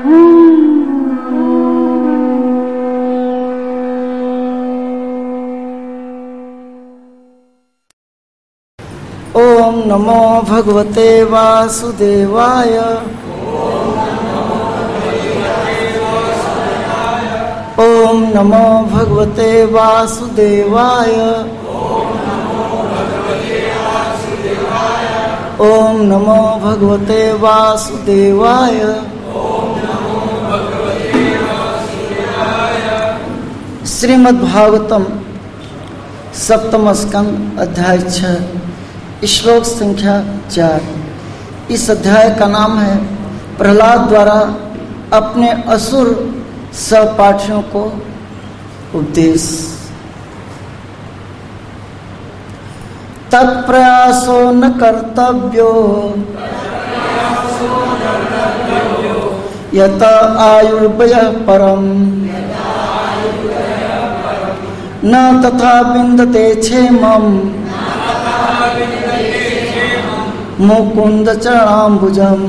ओम नमो भगवते वासुदेवाय। ओम नमो भगवते वासुदेवाय। ओम नमो भगवते वासुदेवाय। श्रीमद्भागवतम सप्तम स्कंद अध्याय 6 श्लोक संख्या 4। इस अध्याय का नाम है प्रहलाद द्वारा अपने असुर सहपाठियों को उपदेश। तत्प्रयासो न कर्तव्यो यत आयुर्व्ययः परम न तथा विन्दते क्षेमम् मुकुंद चरणाम्बुजम्।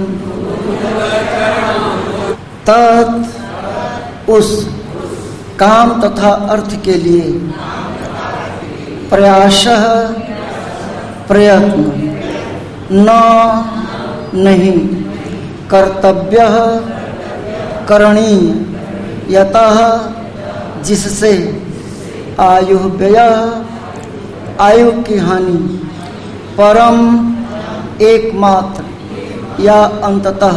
तत् उस काम तथा अर्थ के लिए प्रयासः प्रयत्न न नहीं कर्तव्यः करणीय यतः जिससे आयु व्ययः आयु की हानि परम एकमात्र या अंततः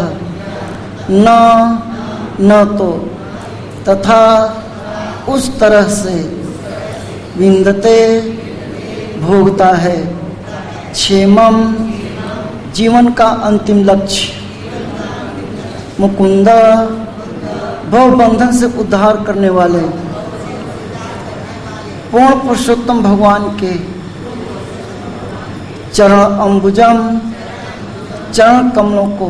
न तो तथा उस तरह से विन्दते भोगता है क्षेमम जीवन का अंतिम लक्ष्य मुकुंद भव बंधन से उद्धार करने वाले पूर्ण पुरुषोत्तम भगवान के चरण अंबुजम चरण कमलों को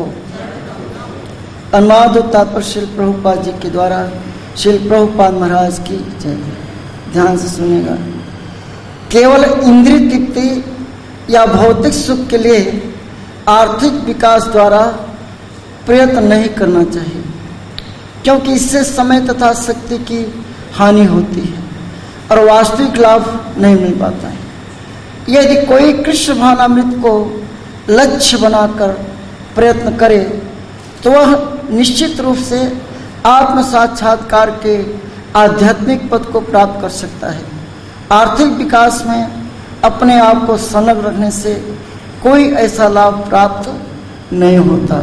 अनुवाद तात्पर्य श्री प्रभुपाद जी के द्वारा श्री प्रभुपाद महाराज की जय। ध्यान से सुनेगा। केवल इंद्रिय तृप्ति या भौतिक सुख के लिए आर्थिक विकास द्वारा प्रयत्न नहीं करना चाहिए, क्योंकि इससे समय तथा शक्ति की हानि होती है और वास्तविक लाभ नहीं मिल पाता है। यदि कोई कृष्ण भावनामृत को लक्ष्य बनाकर प्रयत्न करे तो वह निश्चित रूप से आत्म साक्षात्कार के आध्यात्मिक पद को प्राप्त कर सकता है। आर्थिक विकास में अपने आप को संलग्न रखने से कोई ऐसा लाभ प्राप्त नहीं होता।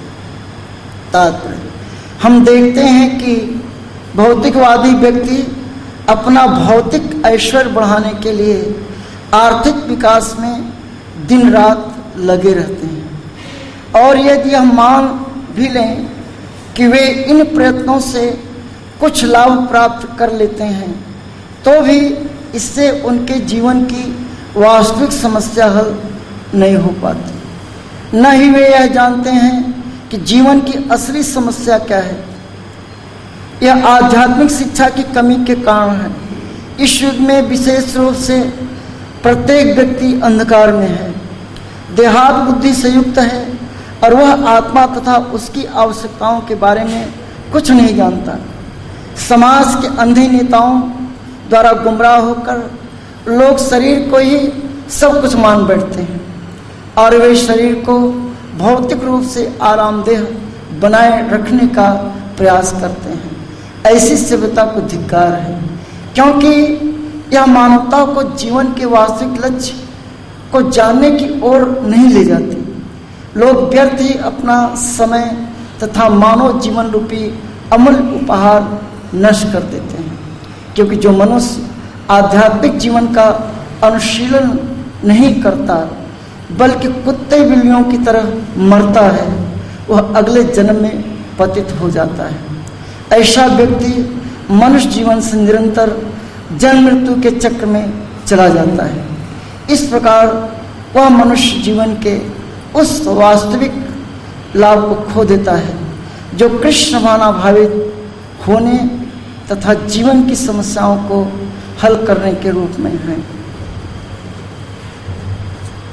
तात्पर्य हम देखते हैं कि भौतिकवादी व्यक्ति अपना भौतिक ऐश्वर्य बढ़ाने के लिए आर्थिक विकास में दिन रात लगे रहते हैं, और यदि हम मान भी लें कि वे इन प्रयत्नों से कुछ लाभ प्राप्त कर लेते हैं, तो भी इससे उनके जीवन की वास्तविक समस्या हल नहीं हो पाती। न ही वे यह जानते हैं कि जीवन की असली समस्या क्या है। यह आध्यात्मिक शिक्षा की कमी के कारण है। इस युग में विशेष रूप से प्रत्येक व्यक्ति अंधकार में है, देहात बुद्धि से युक्त है और वह आत्मा तथा उसकी आवश्यकताओं के बारे में कुछ नहीं जानता। समाज के अंधे नेताओं द्वारा गुमराह होकर लोग शरीर को ही सब कुछ मान बैठते हैं और वे शरीर को भौतिक रूप से आरामदेह बनाए रखने का प्रयास करते हैं। ऐसी सभ्यता को धिक्कार है, क्योंकि यह मानवता को जीवन के वास्तविक लक्ष्य को जानने की ओर नहीं ले जाती। लोग व्यर्थ ही अपना समय तथा मानव जीवन रूपी अमूल्य उपहार नष्ट कर देते हैं, क्योंकि जो मनुष्य आध्यात्मिक जीवन का अनुशीलन नहीं करता बल्कि कुत्ते बिल्लियों की तरह मरता है, वह अगले जन्म में पतित हो जाता है। ऐसा व्यक्ति मनुष्य जीवन से निरंतर जन्म मृत्यु के चक्र में चला जाता है। इस प्रकार वह मनुष्य जीवन के उस वास्तविक लाभ को खो देता है जो कृष्ण भावना भावित होने तथा जीवन की समस्याओं को हल करने के रूप में है।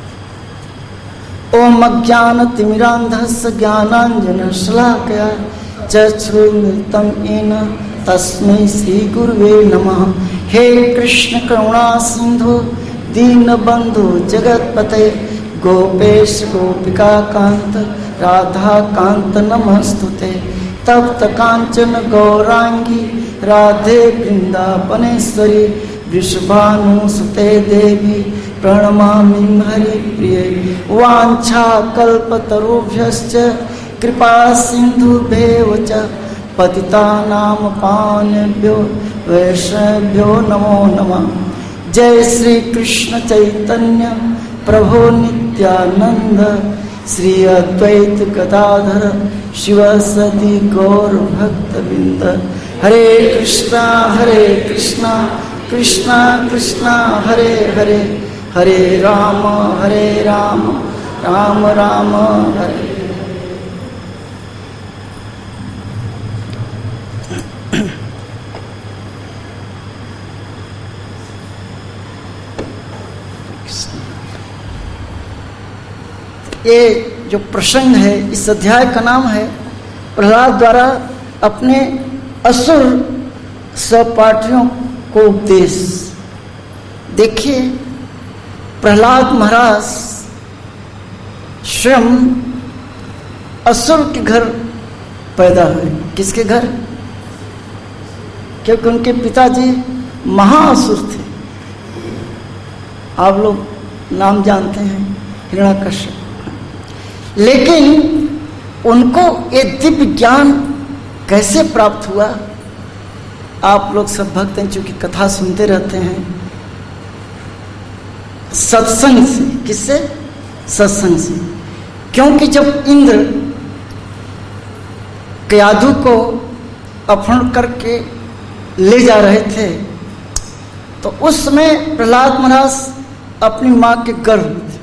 ओम अज्ञानतिमिरान्धस्य ज्ञानाञ्जनशलाकया चक्षुर्मिलितं येन तस्मै श्री गुरुवे नमः। हे कृष्ण करुणा सिंधु दीनबंधु जगतपते गोपेश गोपिका कांत राधा कांत नमस्तुते। तप्त कांचन गौरांगी राधे वृंदावनेश्वरी वृषभानुसुते देवी प्रणमामि हरिप्रिये। वाञ्छा कल्पतरुभ्यश्च कृपा सिन्धुभ्येव च पतितानां पावनेभ्यो वैष्णवेभ्यो नमो नमः। जय श्री कृष्ण चैतन्य प्रभु नित्यानंद श्री अद्वैत गदाधर शिव सदि गौर भक्तवृंद। हरे कृष्णा कृष्णा कृष्णा हरे हरे, हरे राम राम राम हरे। ये जो प्रसंग है इस अध्याय का नाम है प्रहलाद द्वारा अपने असुर सहपाठियों को उपदेश। देखिए प्रहलाद महाराज स्वयं असुर के घर पैदा हुए। किसके घर? क्योंकि उनके पिताजी महाअसुर थे। आप लोग नाम जानते हैं हिरण्यकश्यप। लेकिन उनको ये दिव्य ज्ञान कैसे प्राप्त हुआ? आप लोग सब भक्त हैं, चूंकि कथा सुनते रहते हैं, सत्संग से। किससे? सत्संग से। क्योंकि जब इंद्र कयाधु को अपहरण करके ले जा रहे थे तो उस समय प्रहलाद महाराज अपनी मां के गर्भ में थे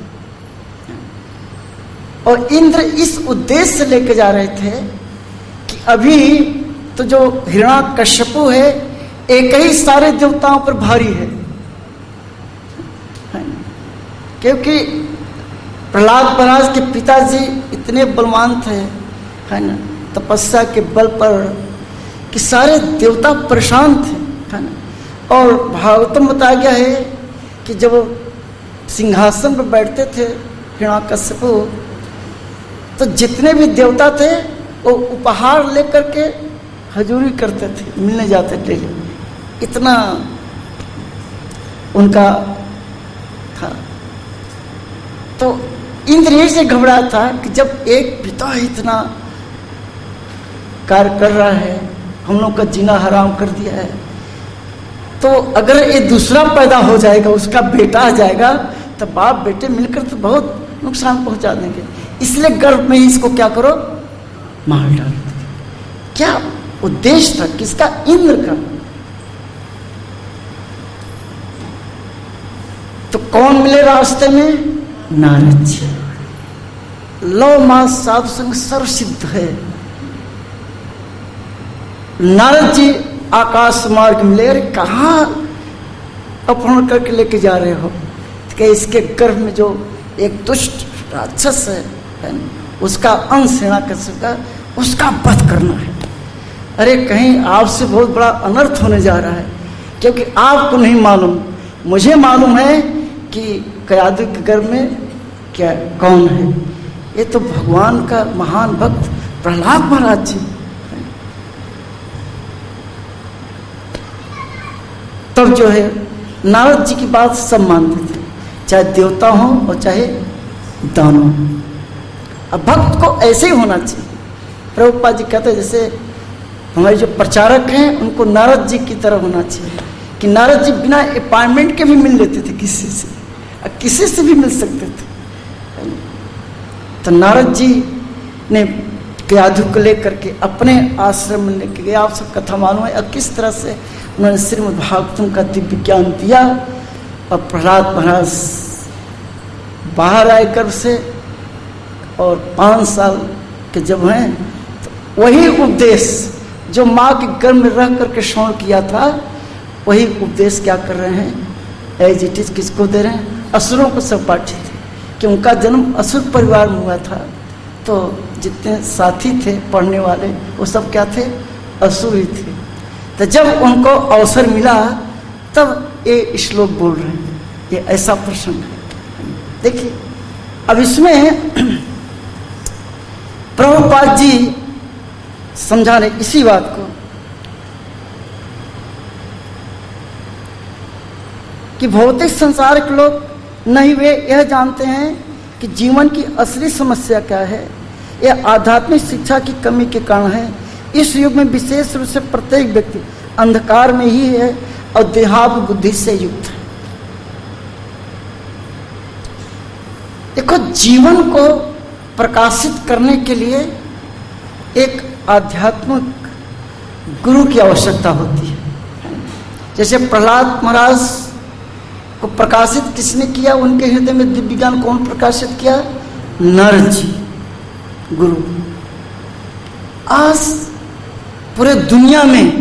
और इंद्र इस उद्देश्य से लेकर जा रहे थे कि अभी तो जो हिरण्यकश्यपु है एक ही सारे देवताओं पर भारी है, क्योंकि प्रहलाद महाराज के पिताजी इतने बलवान थे, है ना, तपस्या के बल पर कि सारे देवता परेशान थे, है ना। और भागवतम बताया गया है कि जब सिंहासन पर बैठते थे हिरण्यकश्यपु तो जितने भी देवता थे वो उपहार लेकर के हजूरी करते थे, मिलने जाते थे। इतना उनका था। तो इंद्र ये से घबराया था कि जब एक पिता इतना कार्य कर रहा है, हम लोग का जीना हराम कर दिया है, तो अगर ये दूसरा पैदा हो जाएगा, उसका बेटा आ जाएगा, तो बाप बेटे मिलकर तो बहुत नुकसान पहुंचा देंगे। इसलिए गर्भ में ही इसको क्या करो, मार डाल। क्या उद्देश्य था किसका? इंद्र का। तो कौन मिले रास्ते में? नारद जी। लव मास साधु संग सर्व सिद्ध है। नारद जी आकाश मार्ग मिले। अरे कहाँ अपहरण करके लेके जा रहे हो? कि इसके गर्भ में जो एक दुष्ट राक्षस है उसका अंश हिरण्यकश्यप का, उसका वध करना है। अरे कहीं आपसे बहुत बड़ा अनर्थ होने जा रहा है, क्योंकि आपको नहीं मालूम, मुझे मालूम है कि कयाधु के गर्भ में क्या कौन है। ये तो भगवान का महान भक्त प्रहलाद महाराज जी। तब जो है नारद जी की बात सब मानते थे, चाहे देवता हो और चाहे दानव। अब भक्त को ऐसे ही होना चाहिए। प्रभुपाद जी कहते हैं जैसे हमारे जो प्रचारक हैं उनको नारद जी की तरह होना चाहिए कि नारद जी बिना अपॉइंटमेंट के भी मिल लेते थे किसी से, किसी से भी मिल सकते थे। तो नारद जी ने कयाधु को लेकर के अपने आश्रम में लेके गए। आप सब कथा मालूम है और किस तरह से उन्होंने श्रीमद् भागवतम का दिव्य ज्ञान दिया। और प्रहलाद महाराज बाहर आए गर्भ से और 5 साल के जब हैं तो वही उपदेश जो माँ के गर्भ में रह करके श्रवण किया था, वही उपदेश क्या कर रहे हैं? एज इट इज किसको दे रहे हैं? असुरों को सब पाठी थे कि उनका जन्म असुर परिवार में हुआ था। तो जितने साथी थे पढ़ने वाले वो सब क्या थे? असुर ही थे। तो जब उनको अवसर मिला तब ये श्लोक बोल रहे हैं। ये ऐसा प्रसंग है। देखिए अब इसमें प्रभुपाद जी समझा रहे इसी बात को कि भौतिक संसार के लोग नहीं वे यह जानते हैं कि जीवन की असली समस्या क्या है। यह आध्यात्मिक शिक्षा की कमी के कारण है। इस युग में विशेष रूप से प्रत्येक व्यक्ति अंधकार में ही है और देहाव बुद्धि से युक्त है। देखो जीवन को प्रकाशित करने के लिए एक आध्यात्मिक गुरु की आवश्यकता होती है। जैसे प्रहलाद महाराज को प्रकाशित किसने किया? उनके हृदय में दिव्य ज्ञान कौन प्रकाशित किया? नारद जी गुरु। आज पूरे दुनिया में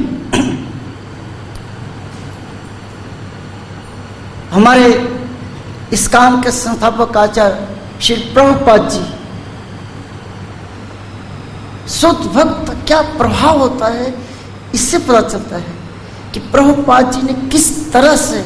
हमारे इस्कान के संस्थापक आचार्य श्री प्रभुपाद जी, शुद्ध भक्त क्या प्रभाव होता है इससे पता चलता है कि प्रभुपाद जी ने किस तरह से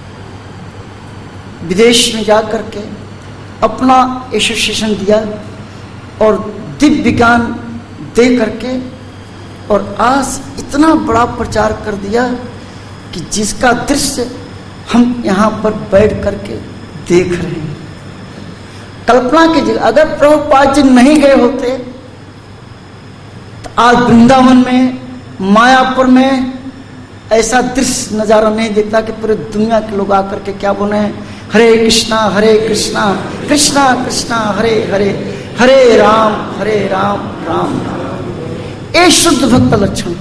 विदेश में जाकर के अपना एसोसिएशन दिया और दिव्य ज्ञान दे करके, और आज इतना बड़ा प्रचार कर दिया कि जिसका दृश्य हम यहाँ पर बैठ करके देख रहे हैं। कल्पना कीजिए अगर प्रभुपाद जी नहीं गए होते तो आज वृंदावन में, मायापुर में ऐसा दृश्य नजारा नहीं देखता कि पूरे दुनिया के लोग आकर के क्या बोले हैं, हरे कृष्णा कृष्णा कृष्णा हरे हरे, हरे राम राम राम। ये शुद्ध भक्त लक्षण।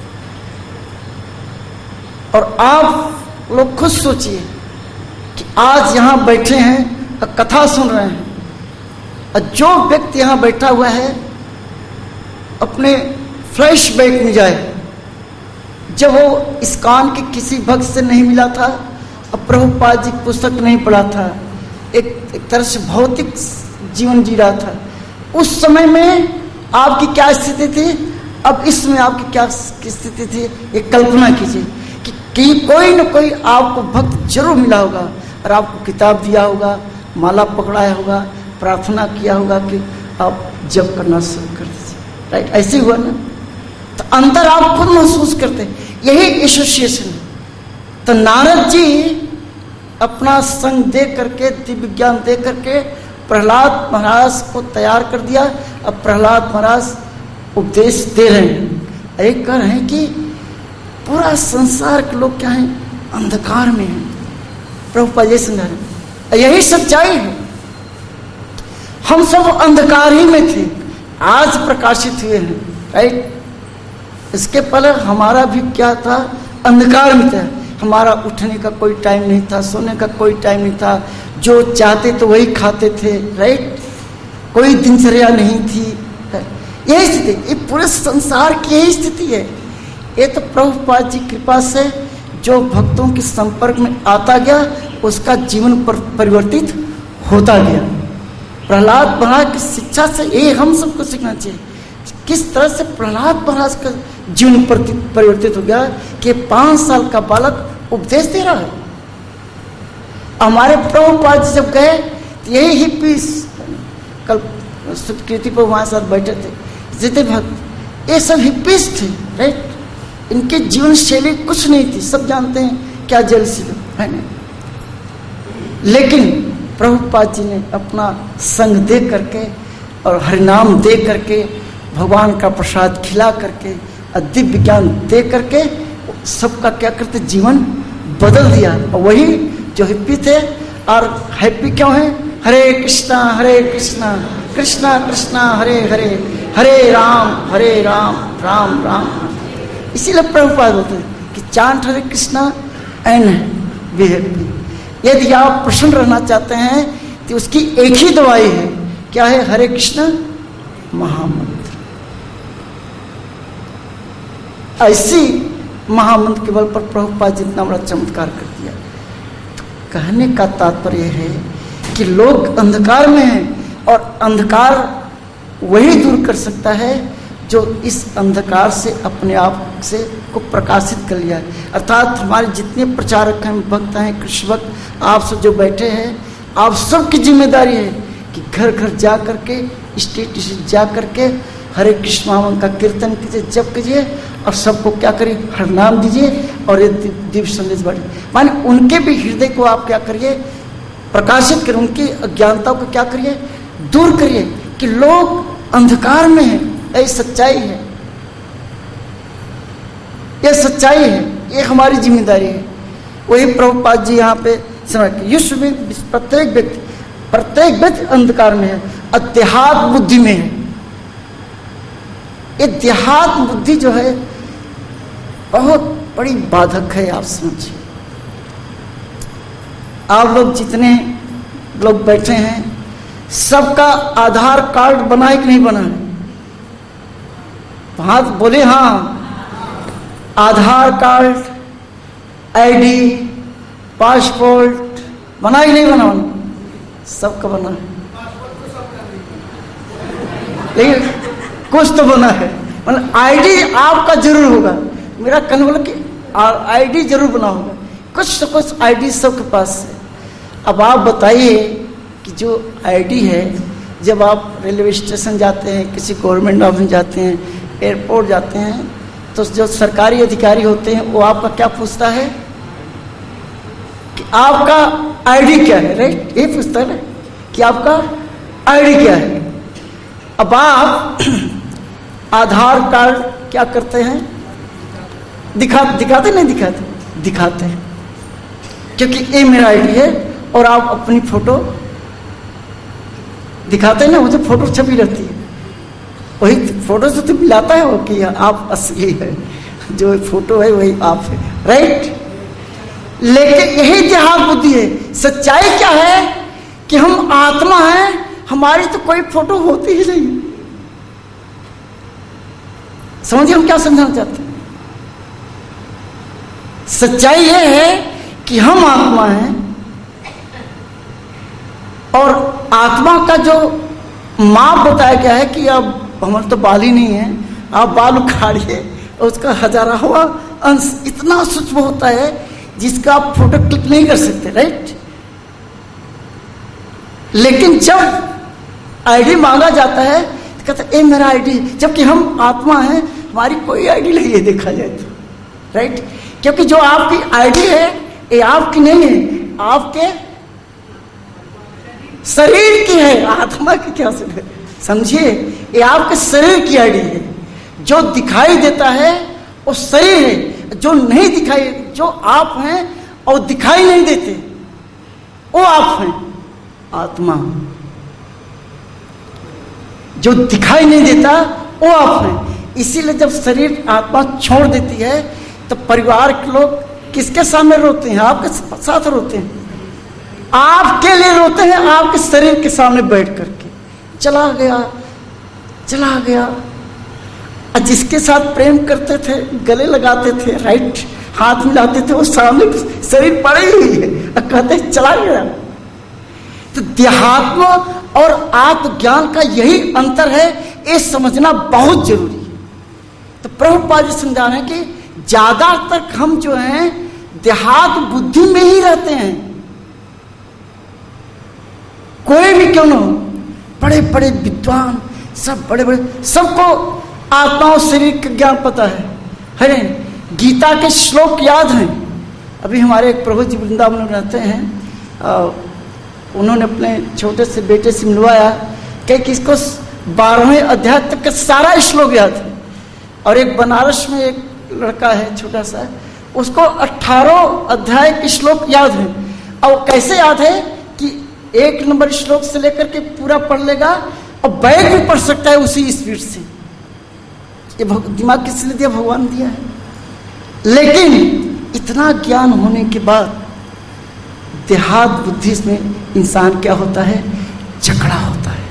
और आप लोग खुद सोचिए कि आज यहां बैठे हैं और कथा सुन रहे हैं, और जो व्यक्ति यहां बैठा हुआ है अपने फ्लैशबैक में जाए जब वो इस्कान के किसी भक्त से नहीं मिला था और प्रभुपाद जी की पुस्तक नहीं पढ़ा था, एक तरह से भौतिक जीवन जी रहा था, उस समय में आपकी क्या स्थिति थी, अब इसमें आपकी क्या स्थिति थी, एक कल्पना कीजिए कि कोई न कोई आपको भक्त जरूर मिला होगा और आपको किताब दिया होगा, माला पकड़ाया होगा, प्रार्थना किया होगा कि आप जप करना शुरू कर दीजिए। राइट, ऐसे हुआ ना? तो अंदर आप खुद महसूस करते हैं, यही एसोसिएशन है। तो नारद जी अपना संग दे करके, दिव्य ज्ञान दे करके प्रहलाद महाराज को तैयार कर दिया। अब प्रहलाद महाराज उपदेश दे रहे हैं, एक कह रहे हैं कि पूरा संसार के लोग क्या हैं, अंधकार में हैं। प्रभुपाद जी समझा रहे, यही सच्चाई है। हम सब अंधकार ही में थे, आज प्रकाशित हुए हैं। राइट, इसके पहले हमारा भी क्या था, अंधकार में था। हमारा उठने का कोई टाइम नहीं था, सोने का कोई टाइम नहीं था, जो चाहते तो वही खाते थे। राइट, कोई दिनचर्या नहीं थी। यही स्थिति, ये पूरे संसार की यही स्थिति है। ये तो प्रभुपाद जी कृपा से जो भक्तों के संपर्क में आता गया उसका जीवन पर परिवर्तित होता गया। प्रहलाद महाराज की शिक्षा से ये हम सबको सीखना चाहिए, किस तरह से प्रहलाद महाराज का जीवन परिवर्तित हो गया कि 5 साल का बालक उपदेश दे रहा है। हमारे प्रभुपाद जी जब गए तो यही हिप्पीस, कल कीर्ति पर हमारे साथ बैठे थे जितने भक्त, ये सब हिप्पीस थे। राइट, इनके जीवन शैली कुछ नहीं थी, सब जानते हैं क्या जेलसी है ना। लेकिन प्रभुपाद जी ने अपना संग दे करके और हरिनाम दे करके, भगवान का प्रसाद खिला करके, दिव्य ज्ञान दे करके सबका क्या करते, जीवन बदल दिया। और वही जो हिप्पी थे, और हैप्पी क्यों है, हरे कृष्णा कृष्णा कृष्णा हरे हरे, हरे राम राम राम। इसीलिए प्रभुपाद बोलते हैं कि chant Hare Krishna and be happy. यदि आप प्रसन्न रहना चाहते हैं तो उसकी एक ही दवाई है, क्या है, हरे कृष्णा महामंत्र। ऐसी महामंत्र के बल पर प्रभुपाद जी इतना बड़ा चमत्कार कर दिया। तो कहने का तात्पर्य है कि लोग अंधकार में हैं, और अंधकार वही दूर कर सकता है जो इस अंधकार से अपने आप से को प्रकाशित कर लिया है। अर्थात हमारे जितने प्रचारक हैं, भक्त हैं, कृष्ण भक्त, आप सब जो बैठे हैं, आप सबकी जिम्मेदारी है कि घर घर जा करके, स्टेट स्टेट जा करके हरे कृष्ण महामंत्र का कीर्तन कीजिए, जप कीजिए और सबको क्या करिए, हर नाम दीजिए और ये दिव्य संदेश बांटिए। माने उनके भी हृदय को आप क्या करिए, प्रकाशित करिए, उनकी अज्ञानता को क्या करिए, दूर करिए कि लोग अंधकार में हैं। ये सच्चाई है, ये सच्चाई है, ये हमारी जिम्मेदारी है। वही प्रभुपाद जी यहाँ पे विश्व में प्रत्येक व्यक्ति अंधकार में है, अध्यात्म बुद्धि में है। ये देहात्म बुद्धि जो है बहुत बड़ी बाधक है। आप समझिए, आप लोग जितने लोग बैठे हैं सबका आधार कार्ड बना है कि नहीं बना है? हाथ बोले हाँ। आधार कार्ड, आईडी, पासपोर्ट बना ही नहीं बना? सबका बना है, लेकिन कुछ तो बना है। मतलब आईडी आपका जरूर होगा। मेरा कहने वाला कि आईडी जरूर बना होगा, कुछ तो कुछ आईडी सबके पास है। अब आप बताइए कि जो आईडी है, जब आप रेलवे स्टेशन जाते हैं, किसी गवर्नमेंट ऑफिस जाते हैं, एयरपोर्ट जाते हैं, तो जो सरकारी अधिकारी होते हैं वो आपका क्या पूछता है कि आपका आईडी क्या है, राइट? ये पूछता है ना कि आपका आईडी क्या है। अब आप आधार कार्ड क्या करते हैं, दिखाते नहीं दिखाते हैं, क्योंकि ये मेरा आईडी है। और आप अपनी फोटो दिखाते हैं ना, वो जो फोटो छपी रहती है, वही फोटो से तो मिलाता है वो कि आप असली है, जो फोटो है वही आप है, राइट? लेकिन यही देहात बुद्धि है। सच्चाई क्या है कि हम आत्मा हैं, हमारी तो कोई फोटो होती ही नहीं। समझिए हम क्या समझाना चाहते हैं। सच्चाई यह है कि हम आत्मा हैं और आत्मा का जो माप बताया गया है कि अब हमारे तो बाल ही नहीं है, आप बाल उखाड़िए, उसका हजारावा अंश इतना सूक्ष्म होता है जिसका आप फोटो क्लिक नहीं कर सकते, राइट? लेकिन जब आईडी मांगा जाता है तो कहते हैं ये मेरा आईडी, जबकि हम आत्मा हैं, हमारी कोई आईडी नहीं है देखा जाए तो, राइट? क्योंकि जो आपकी आईडी है ये आपकी नहीं है, आपके शरीर की है, आत्मा की क्या समझिए। ये आपके शरीर की आईडी है। जो दिखाई देता है वो शरीर है, जो नहीं दिखाई, जो आप हैं और दिखाई नहीं देते वो आप हैं, आत्मा। जो दिखाई नहीं देता वो आप हैं। इसीलिए जब शरीर आत्मा छोड़ देती है तो परिवार के लोग किसके सामने रोते हैं? आपके साथ रोते हैं, आपके लिए रोते हैं, आपके शरीर के सामने बैठ करके। चला गया। जिसके साथ प्रेम करते थे, गले लगाते थे, राइट, हाथ मिलाते थे, वो सामने शरीर पड़ी हुई है और कहते चला गया। तो देहात्म और आत्मज्ञान का यही अंतर है, ये समझना बहुत जरूरी है। तो प्रभुपाद जी समझा रहे हैं कि ज्यादातर हम जो हैं देहात बुद्धि में ही रहते हैं। कोई भी क्यों न हो, बड़े बड़े विद्वान, सब बड़े बड़े, सबको आत्मा और शरीर का ज्ञान पता है। गीता के श्लोक याद हैं। अभी हमारे एक प्रभु जी वृंदावन में रहते हैं, उन्होंने अपने छोटे से बेटे से मिलवाया कि किसको 12वें अध्याय तक का सारा श्लोक याद है। और एक बनारस में एक लड़का है छोटा सा, उसको 18 अध्याय के श्लोक याद है। और कैसे याद है कि 1 नंबर श्लोक से लेकर के पूरा पढ़ लेगा और बैग भी पढ़ सकता है उसी स्पीड से। ये दिमाग किसने दिया? भगवान दिया है। लेकिन इतना ज्ञान होने के बाद देहात बुद्धि में इंसान क्या होता है? झगड़ा होता है।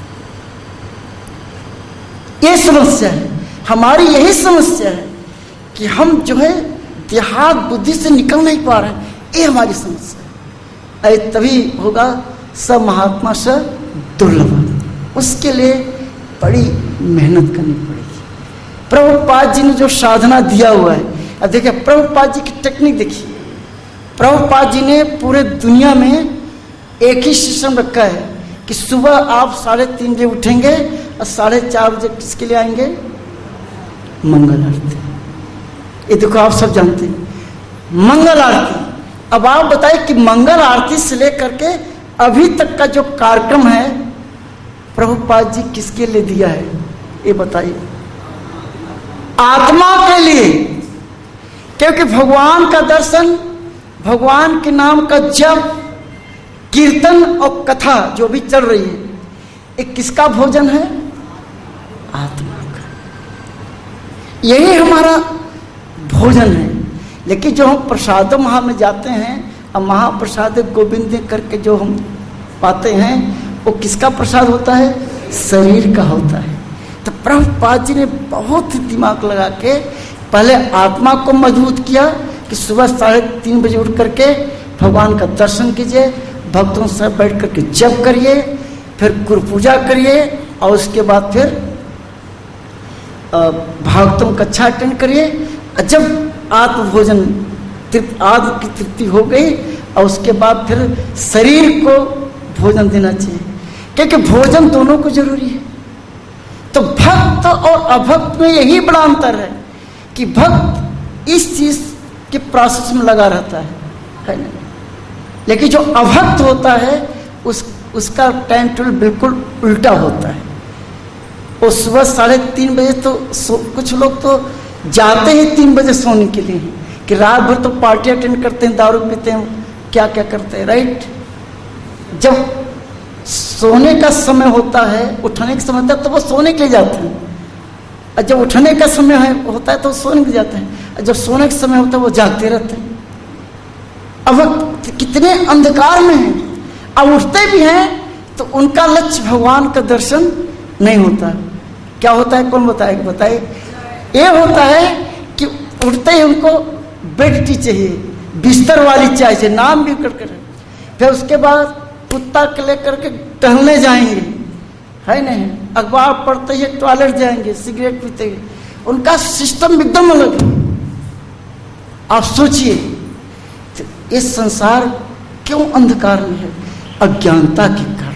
ये समस्या है हमारी, यही समस्या है कि हम जो है देहात बुद्धि से निकल नहीं पा रहे हैं। ये हमारी समस्या है। तभी होगा स महात्मा स दुर्लभ। उसके लिए बड़ी मेहनत करनी पड़ेगी। प्रभुपाद जी ने जो साधना दिया हुआ है, अब देखिए प्रभुपाद जी की टेक्निक देखिए। प्रभुपाद जी ने पूरे दुनिया में एक ही सिस्टम रखा है कि सुबह आप 3:30 बजे उठेंगे और 4:30 बजे किसके लिए आएंगे? मंगल आरती। ये देखो आप सब जानते हैं मंगल आरती। अब आप बताइए कि मंगल आरती से लेकर के अभी तक का जो कार्यक्रम है प्रभुपाद जी किसके लिए दिया है? ये बताइए। आत्मा के लिए, क्योंकि भगवान का दर्शन, भगवान के नाम का जप, कीर्तन और कथा जो भी चल रही है, ये किसका भोजन है? आत्मा का। यही हमारा भोजन है। लेकिन जो हम प्रसाद महा में जाते हैं और महाप्रसाद गोविंद करके जो हम पाते हैं, वो किसका प्रसाद होता है? शरीर का होता है। तो प्रभुपाद जी ने बहुत ही दिमाग लगा के पहले आत्मा को मजबूत किया कि सुबह 3:30 बजे उठ करके भगवान का दर्शन कीजिए, भक्तों से बैठ करके जप करिए, फिर गुरु पूजा करिए और उसके बाद फिर भागवतों का कक्षा अटेंड करिए। जब आत्म भोजन आत्म की तृप्ति हो गई और उसके बाद फिर शरीर को भोजन देना चाहिए, क्योंकि भोजन दोनों को जरूरी है। तो भक्त और अभक्त में यही बड़ा अंतर है कि भक्त इस चीज के प्रोसेस में लगा रहता है ना, लेकिन जो अभक्त होता है उसका टाइम टेबल बिल्कुल उल्टा होता है। वो सुबह 3:30 बजे तो कुछ लोग तो जाते हैं 3 बजे सोने के लिए कि रात भर तो पार्टी अटेंड करते हैं, दारू पीते हैं, क्या क्या करते हैं, राइट। जब सोने का समय होता है, उठने का समय होता है, तो वो सोने के लिए जाते हैं। और जब उठने का समय होता है तो सोने के लिए जाते हैं, और जब सोने का समय होता है वो जागते रहते हैं। अब कितने अंधकार में हैं, अब उठते भी हैं तो उनका लक्ष्य भगवान का दर्शन नहीं होता। क्या होता है? कौन बताए? ये होता है कि उठते ही उनको बेड टी चाहिए, बिस्तर वाली चाहिए, नाम भी कर। फिर उसके बाद कुत्ता के लेकर के टहलने जाएंगे, है नहीं, अखबार पढ़ते ही टॉयलेट जाएंगे, सिगरेट पीते ही। उनका सिस्टम एकदम अलग है। आप सोचिए ये संसार क्यों अंधकार में है? अज्ञानता के कारण।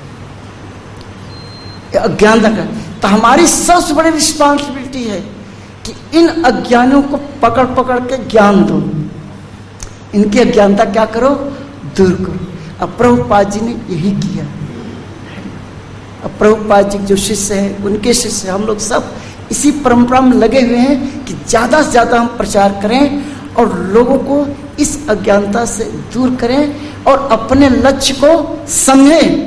अज्ञानता का तो हमारी सबसे बड़ी रिस्पॉन्सिबिलिटी है कि इन अज्ञानियों को पकड़ पकड़ के ज्ञान दो, इनकी अज्ञानता क्या करो? दूर करो। अब प्रभुपाद जी ने यही किया। अब प्रभुपाद जी जो शिष्य हैं, उनके शिष्य हम लोग सब इसी परंपरा में लगे हुए हैं कि ज़्यादा से ज़्यादा हम प्रचार करें और लोगों को इस अज्ञानता से दूर करें और अपने लक्ष्य को समझें।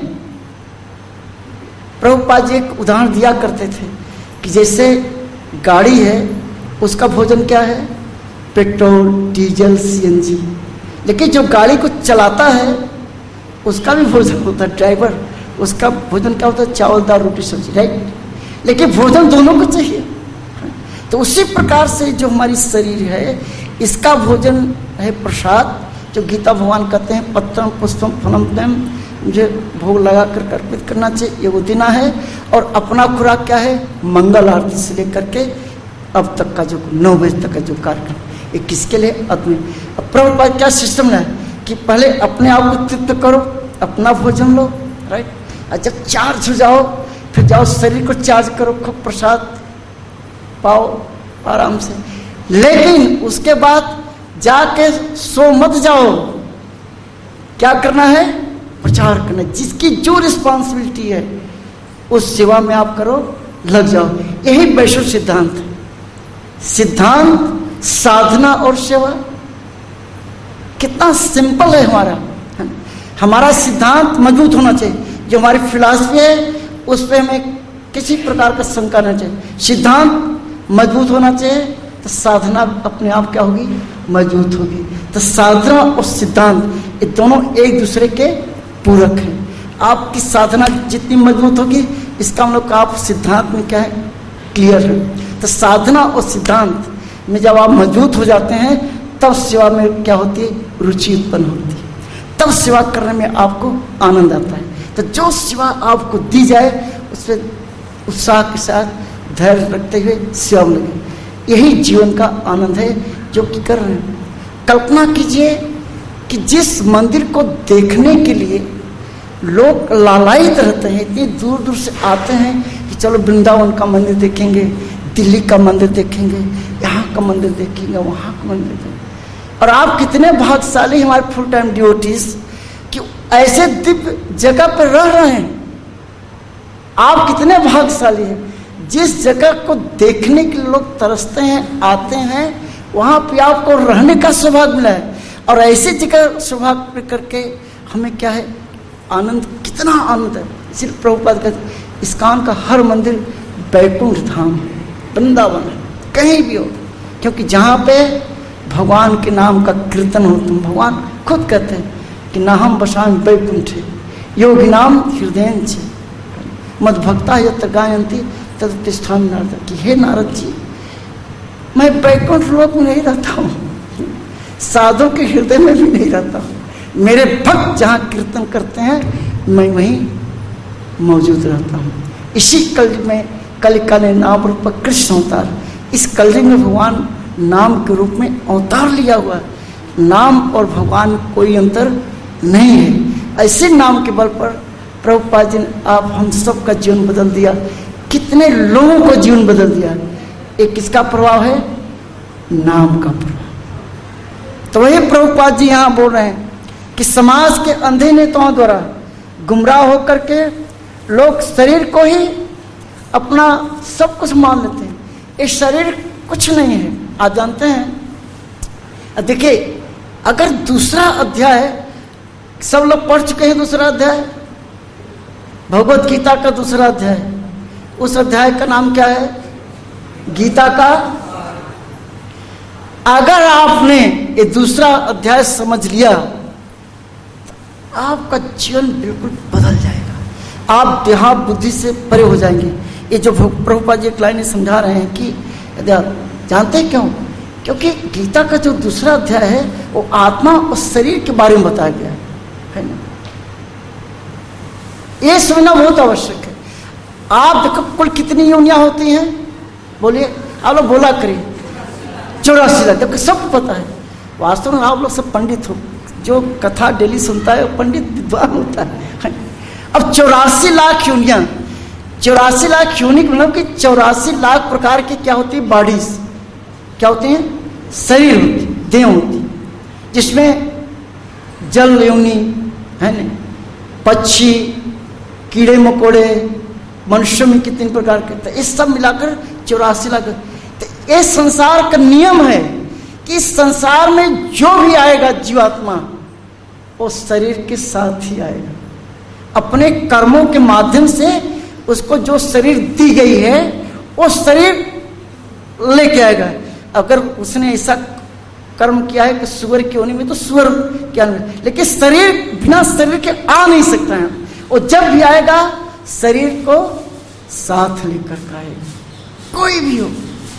प्रभुपाद जी एक उदाहरण दिया करते थे कि जैसे गाड़ी है, उसका भोजन क्या है? Petrol, diesel, CNG. लेकिन जो गाड़ी को चलाता है उसका भी भोजन होता है, ड्राइवर, उसका भोजन क्या होता है? चावल, दाल, रोटी, सब्जी, राइट। लेकिन भोजन दोनों को चाहिए। तो उसी प्रकार से जो हमारी शरीर है, इसका भोजन है प्रसाद, जो गीता भगवान कहते हैं पत्रम पुष्पम फलम तम, मुझे भोग लगा कर अर्पित करना चाहिए, ये वो देना है। और अपना खुराक क्या है? मंगल आरती से लेकर के अब तक का जो 9 बजे तक का जो कार्यक्रम, ये किसके लिए? अपने। अब प्रभुपाद क्या सिस्टम है कि पहले अपने आप को तृप्त करो, अपना भोजन लो, राइट। और जब चार्ज हो जाओ फिर जाओ शरीर को चार्ज करो, खूब प्रसाद पाओ आराम से। लेकिन उसके बाद जाके सो मत जाओ। क्या करना है? प्रचार करना। जिसकी जो रिस्पॉन्सिबिलिटी है उस सेवा में आप करो, लग जाओ। यही वैष्णव सिद्धांत है। सिद्धांत, साधना और सेवा कितना सिंपल है हमारा सिद्धांत मजबूत होना चाहिए। जो हमारी फिलॉसफी है उस पर हमें किसी प्रकार का शंका नहीं चाहिए। सिद्धांत मजबूत होना चाहिए तो साधना अपने आप क्या होगी? मजबूत होगी। तो साधना और सिद्धांत ये दोनों एक दूसरे के पूरक हैं। आपकी साधना जितनी मजबूत होगी, इसका हम लोग आप सिद्धांत में क्या है? क्लियर है। तो साधना और सिद्धांत में जब आप मजबूत हो जाते हैं तब सेवा में क्या होती है? रुचि उत्पन्न होती है। तब सेवा करने में आपको आनंद आता है। तो जो सेवा आपको दी जाए उस पर उत्साह के साथ धैर्य रखते हुए सेवा में लगे। यही जीवन का आनंद है जो कि कर रहे हैं। कल्पना कीजिए कि जिस मंदिर को देखने के लिए लोग लालायित रहते हैं, इतनी दूर दूर से आते हैं कि चलो वृंदावन का मंदिर देखेंगे, दिल्ली का मंदिर देखेंगे, यहाँ का मंदिर देखेंगे, वहाँ का मंदिर देखेंगे। और आप कितने भाग्यशाली हमारे फुल टाइम डिवोटीज कि ऐसे दिव्य जगह पर रह रहे हैं। आप कितने भाग्यशाली हैं, जिस जगह को देखने के लिए लोग तरसते हैं, आते हैं, वहाँ पे आपको रहने का सौभाग्य मिला है। और ऐसी जगह सौभाग्य करके हमें क्या है, आनंद, कितना आनंद है। सिर्फ प्रभुपाद कहते हैं इस्कॉन का हर मंदिर बैकुंठ धाम है, वृंदावन है, कहीं भी हो, क्योंकि जहाँ पे भगवान के नाम का कीर्तन हो, तुम भगवान खुद कहते हैं कि नाहम बसामि बैकुंठे योगी नाम हृदय छे मद भक्ता यत्र गायन्ति तद तिष्ठामि नारद। कि हे नारद जी, मैं बैकुंठ लोक में नहीं रहता हूँ, साधु के हृदय में भी नहीं रहता हूँ, मेरे भक्त जहाँ कीर्तन करते हैं मैं वहीं मौजूद रहता हूँ। इसी कलयुग में कलिका ने नाम रूप कृष्ण अवतार, इस कलयुग में भगवान नाम के रूप में अवतार लिया हुआ है। नाम और भगवान कोई अंतर नहीं है। ऐसे नाम के बल पर प्रभुपाद जी ने आप हम सब का जीवन बदल दिया, कितने लोगों को जीवन बदल दिया। एक किसका प्रभाव है, नाम का प्रभाव। तो वही प्रभुपाद जी यहाँ बोल रहे हैं कि समाज के अंधे नेताओं द्वारा गुमराह होकर के लोग शरीर को ही अपना सब कुछ मान लेते हैं। ये शरीर कुछ नहीं है। आप जानते हैं, देखिए अगर दूसरा अध्याय सब लोग पढ़ चुके हैं, दूसरा अध्याय भगवत गीता का दूसरा अध्याय, उस अध्याय का नाम क्या है, गीता का। अगर आपने ये दूसरा अध्याय समझ लिया तो आपका जीवन बिल्कुल बदल जाएगा, आप देहा बुद्धि से परे हो जाएंगे। ये जो प्रभुपाद जी एक लाइन समझा रहे हैं कि जानते हैं क्यों, क्योंकि गीता का जो दूसरा अध्याय है वो आत्मा और शरीर के बारे में बताया गया है ना। ये समझना बहुत आवश्यक है। आप देखो कुल कितनी योनियां होती हैं, बोलिए आप लोग बोला करिए, 84 लाख, देखो सब पता है। वास्तव में आप लोग सब पंडित हो, जो कथा डेली सुनता है वो पंडित विद्वान होता है। अब 84 लाख योनियां, 84 लाख योनि मतलब कि 84 लाख प्रकार की क्या होती है, बॉडीज क्या होती हैं, शरीर होती, देह होती, जिसमें जल योनि है ना, पक्षी, कीड़े मकोड़े, मनुष्य में कितने प्रकार के, तो इस सब मिलाकर 84 लाख। तो ये संसार का नियम है कि इस संसार में जो भी आएगा जीवात्मा वो शरीर के साथ ही आएगा। अपने कर्मों के माध्यम से उसको जो शरीर दी गई है वो शरीर लेके आएगा। अगर उसने ऐसा कर्म किया है कि सुअर की योनि में, तो सुअर क्या, लेकिन शरीर बिना शरीर के आ नहीं सकता है। वो जब भी आएगा शरीर को साथ लेकर आएगा, कोई भी हो।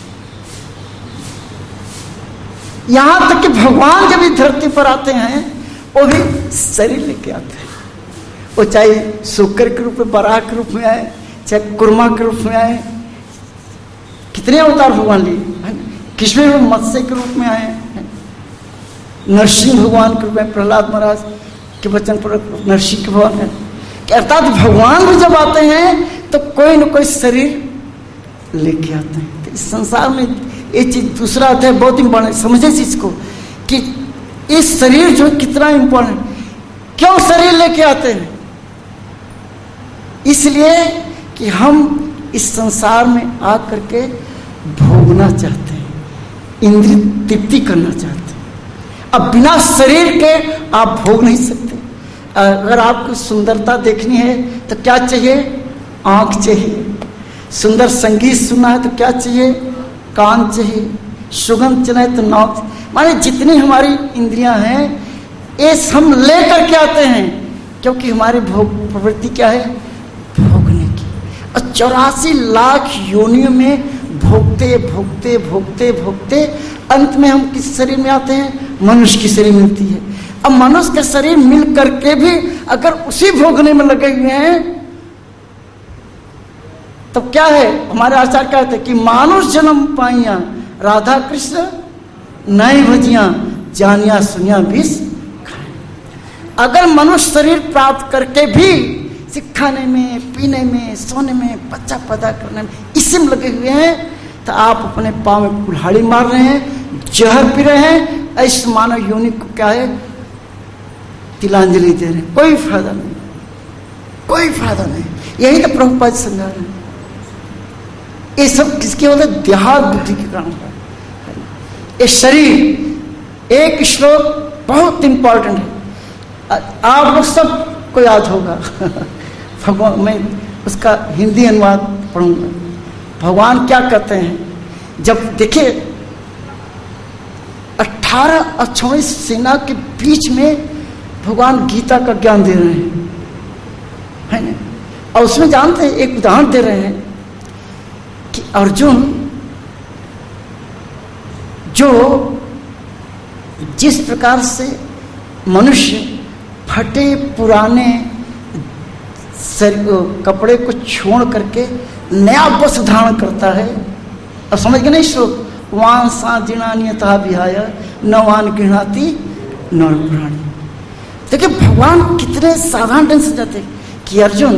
यहां तक कि भगवान जब भी धरती पर आते हैं वो भी शरीर लेके आते हैं। वो चाहे शुक्र के रूप में, बराह के रूप में आए, चाहे कुर्मा के रूप में आए, कितने अवतार भगवान लिए, कृष्ण में मत्स्य के रूप में आए, नरसिंह भगवान के रूप में, प्रहलाद महाराज के वचन पर नरसिंह के भगवान है। अर्थात भगवान भी जब आते हैं तो कोई न कोई शरीर लेके आते हैं। तो इस संसार में ये चीज दूसरा आता है, बहुत इंपॉर्टेंट समझे चीज को कि इस शरीर जो कितना इंपॉर्टेंट, क्यों शरीर लेके आते हैं, इसलिए कि हम इस संसार में आकर के भोगना चाहते हैं, इंद्रिय तृप्ति करना चाहते हैं। अब बिना शरीर के आप भोग नहीं सकते। अगर आपको सुंदरता देखनी है तो क्या चाहिए, आंख चाहिए। सुंदर संगीत सुनना है तो क्या चाहिए, कान चाहिए। सुगंध चले तो नाक, माने जितनी हमारी इंद्रियां हैं ये हम लेकर के आते हैं, क्योंकि हमारी भोग प्रवृत्ति क्या है, भोगने की। और 84 लाख योनियों में भोगते भोगते भोगते भोगते अंत में हम किस शरीर में आते हैं, मनुष्य की शरीर मिलती है। अब मनुष्य का शरीर मिल करके भी अगर उसी भोगने में लगे हुए हैं तब क्या है, हमारे आचार्य कहते हैं कि मानुष जन्म पाइया राधा कृष्ण नए भजिया जानिया सुनिया बीस। अगर मनुष्य शरीर प्राप्त करके भी खाने में, पीने में, सोने में, बच्चा पैदा करने में इसी में लगे हुए हैं, तो आप अपने पाँव में कुल्हाड़ी मार रहे हैं, जहर पी रहे हैं, ऐसे मानव योनि को क्या है तिलांजलि दे रहे हैं। कोई फायदा नहीं, कोई फायदा नहीं। यही तो प्रभुपाद समझा रहे हैं। ये सब किसके होते, देहात बुद्धि के कारण है। ये शरीर, एक श्लोक बहुत इंपॉर्टेंट है, आप लोग सबको याद होगा। भगवान, मैं उसका हिंदी अनुवाद पढ़ूंगा। भगवान क्या कहते हैं, जब देखिए 18 अक्षौहिणी सेना के बीच में भगवान गीता का ज्ञान दे रहे हैं, है ना। और उसमें जानते हैं, एक उदाहरण दे रहे हैं कि अर्जुन जो जिस प्रकार से मनुष्य फटे पुराने कपड़े को छोड़ करके नया वस्त्र धारण करता है, अब समझ गए नहीं श्लोक, वान सा जिणान्यतः विहाय नवान गृह्णाति नर प्राणी। देखिए भगवान कितने साधारण ढंग से जाते कि अर्जुन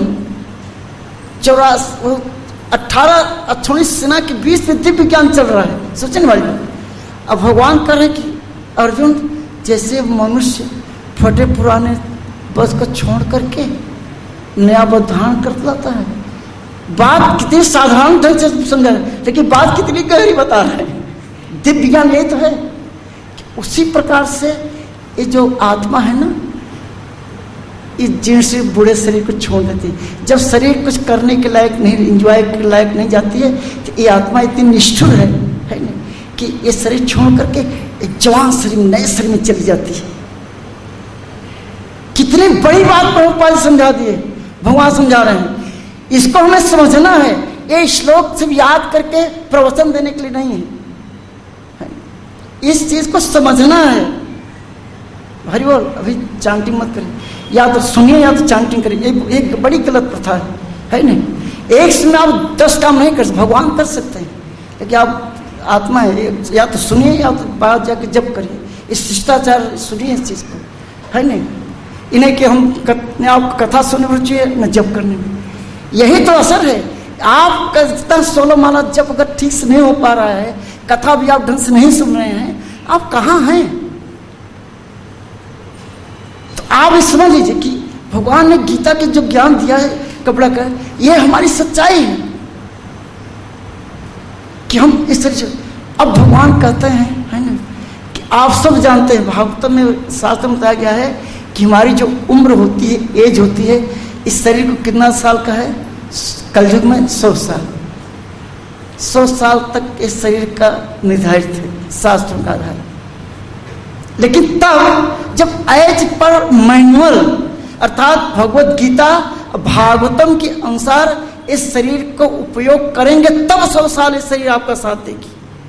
18 अक्षौहिणी सेना के बीच में दिव्य ज्ञान चल रहा है, सोचने वाली बात। अब भगवान कह रहे कि अर्जुन जैसे मनुष्य फटे पुराने वस्त्र को छोड़ करके नया वस्त्र धारण कर लाता है। बात कितनी साधारण ढंग से समझा है, लेकिन बात कितनी गहरी बता रहे हैं। दिव्य ज्ञान ये तो है कि उसी प्रकार से ये जो आत्मा है ना, इस जीर्ण से बूढ़े शरीर को छोड़ देती है। जब शरीर कुछ करने के लायक नहीं, एंजॉय के लायक नहीं जाती है, तो ये आत्मा इतनी निष्ठुर है ना, कि ये शरीर छोड़ करके एक जवान शरीर, नए शरीर में चली जाती है। कितनी बड़ी बात प्रभुपाद समझा दिए, भगवान समझा रहे हैं। इसको हमें समझना है, ये श्लोक सिर्फ याद करके प्रवचन देने के लिए नहीं है, इस चीज को समझना है। हरि बोल। अभी चांटिंग मत करें, या तो सुनिए या तो चांटिंग करिए, एक बड़ी गलत प्रथा है नहीं। एक समय आप 10 काम नहीं कर सकते, भगवान कर सकते हैं, लेकिन आप आत्मा है, या तो सुनिए या तो बाहर जाके जप करिए। इस शिष्टाचार सुनिए इस चीज को, है नहीं। इन्हें कि हम आप कथा सुनने में रुचि है न जप करने में, यही तो असर है। आप जितना 16 माला जप अगर ठीक से नहीं हो पा रहा है, कथा भी आप ढंग से नहीं सुन रहे हैं, आप कहाँ हैं। तो आप समझ लीजिए कि भगवान ने गीता के जो ज्ञान दिया है कपड़ा का, ये हमारी सच्चाई है कि हम इस तरह से। अब भगवान कहते हैं, है ना, कि आप सब जानते हैं, भागवत में शास्त्र में बताया गया है कि हमारी जो उम्र होती है, एज होती है, इस शरीर को कितना साल का है, कलयुग में 100 साल। 100 साल तक इस शरीर का निर्धारित है शास्त्रों का आधार। लेकिन तब जब एज पर मैनुअल अर्थात भगवत गीता भागवतम के अनुसार इस शरीर को उपयोग करेंगे, तब 100 साल इस शरीर आपका साथ देगी।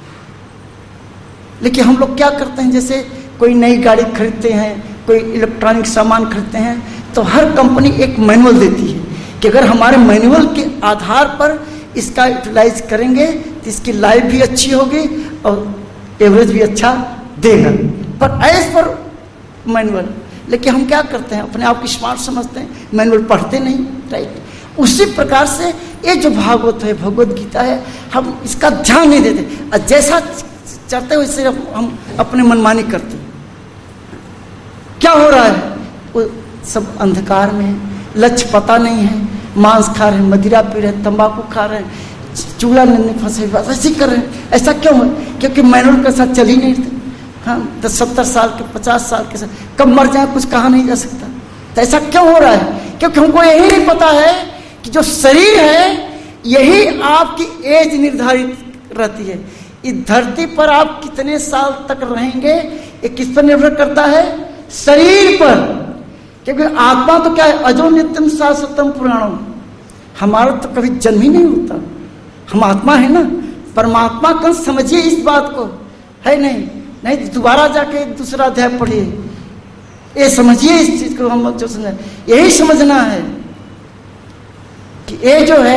लेकिन हम लोग क्या करते हैं, जैसे कोई नई गाड़ी खरीदते हैं, कोई इलेक्ट्रॉनिक सामान खरीदते हैं, तो हर कंपनी एक मैनुअल देती है कि अगर हमारे मैनुअल के आधार पर इसका यूटिलाइज करेंगे तो इसकी लाइफ भी अच्छी होगी और एवरेज भी अच्छा देगा, पर एज पर मैनुअल। लेकिन हम क्या करते हैं, अपने आप को स्मार्ट समझते हैं, मैनुअल पढ़ते नहीं, राइट। उसी प्रकार से ये जो भागवत है, भगवत गीता है, हम इसका ध्यान नहीं देते और जैसा चलते हुए वैसे हम अपने मनमानी करते हैं। क्या हो रहा है, वो सब अंधकार में है, लक्ष्य पता नहीं है, मांस खा रहे हैं, मदिरा पी रहे हैं, तंबाकू खा रहे हैं, चूल्हा नहीं फंसे, बस ऐसे कर रहे हैं। ऐसा क्यों है, क्योंकि मैनुअल के साथ चल ही नहीं थे। हाँ, तो 70 साल के 50 साल के साथ कब मर जाए कुछ कहा नहीं जा सकता। तो ऐसा क्यों हो रहा है, क्योंकि हमको यही नहीं पता है कि जो शरीर है यही आपकी एज निर्धारित रहती है। इस धरती पर आप कितने साल तक रहेंगे ये किस पर निर्भर करता है, शरीर पर। क्योंकि आत्मा तो क्या है, अजो नित्यम शाश्वतम पुराणम, हमारा तो कभी जन्म ही नहीं होता, हम आत्मा है ना। परमात्मा का समझिए इस बात को, है नहीं दोबारा जाके दूसरा अध्याय पढ़िए, ये समझिए इस चीज को। हम जो समझ, यही समझना है कि ये जो है